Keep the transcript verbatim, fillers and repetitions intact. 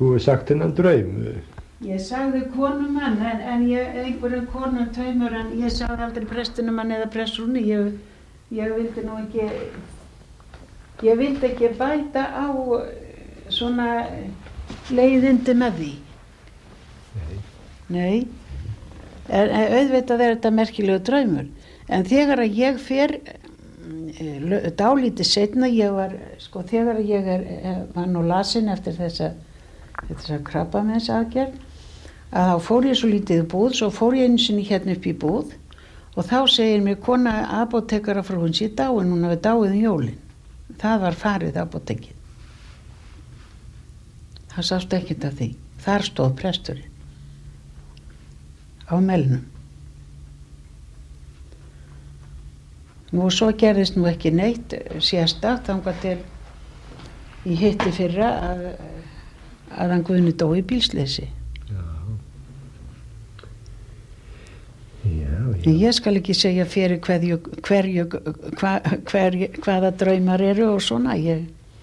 Þú hefur sagt hennan draum. Ég sagði konumann, en, en ég, einhverjum konum taumur, en ég sagði aldrei prestinum eða pressunni. Ég, ég vildi nú ekki, ég vildi ekki bæta á svona leiðindi með því. Nei. Nei. En, en auðvitað er þetta merkilegu draumur. En þegar að ég fer, dálítið seinna, ég var, sko, þegar ég er, var nú lasin eftir þessa, þessa krabbameinsaðgerð, að þá fór ég svo lítið í búð, svo fór ég einu sinni hérna upp í búð og þá segir mér kona apótekara frúin sé dáin, hún hafi dáið um jólin. Það var farið apótekið. Það sást ekkert af því. Þar stóð presturinn á melnum. Nú og svo gerðist nú ekki neitt sérstakt þangað til ég hitti fyrra að, að hann Guðni dó í bílsleysi. Já, já. Ég skal ekki segja fyrir hverju, hverju, hva, hverju, hvaða draumar eru og svona. Ég,